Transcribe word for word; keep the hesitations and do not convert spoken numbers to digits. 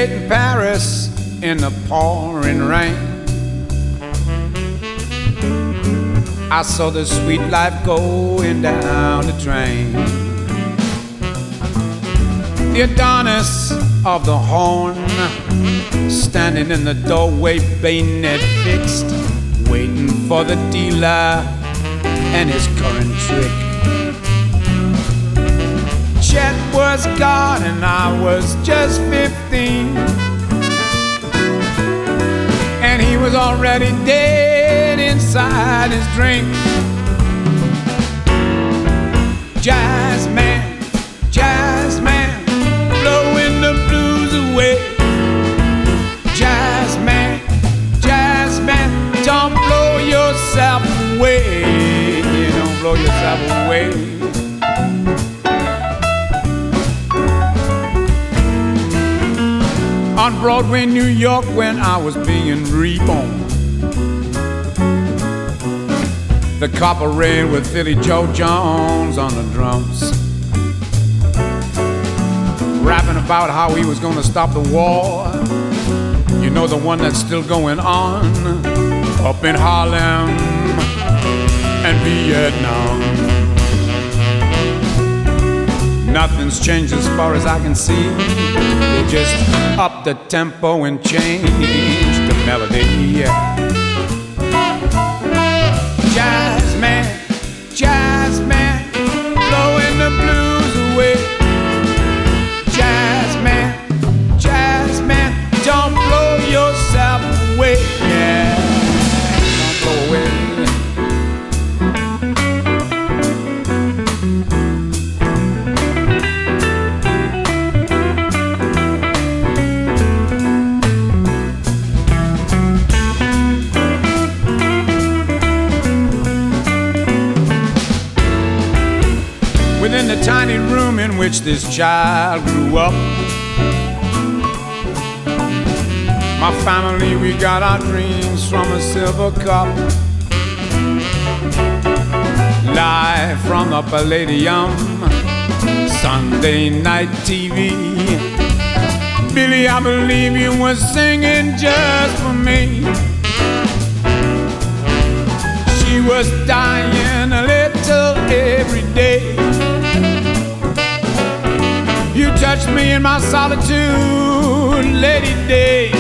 in Paris in the pouring rain. I saw the sweet life going down the drain. The Adonis of the horn, standing in the doorway, bayonet fixed, waiting for the dealer and his current trick. Chet was gone and I was just fifteen, and he was already dead inside his drink. Jazz man, jazz man, blowing the blues away. Jazz man, jazz man, don't blow yourself away. Don't blow yourself away. On Broadway, New York, when I was being reborn, the copper rain with Philly Joe Jones on the drums, rapping about how he was gonna stop the war. You know, the one that's still going on up in Harlem and Vietnam. Nothing's changed as far as I can see. They just up the tempo and change the melody. Yeah. Jazz man, jazz man, blowing the blues away. Jazz man, jazz man, don't blow yourself away. Yeah, don't blow away. Within the tiny room in which this child grew up, my family, we got our dreams from a silver cup. Live from the Palladium, Sunday night T V. Billy, I believe you were singing just for me. She was dying a little every day. You touched me in my solitude, Lady Day.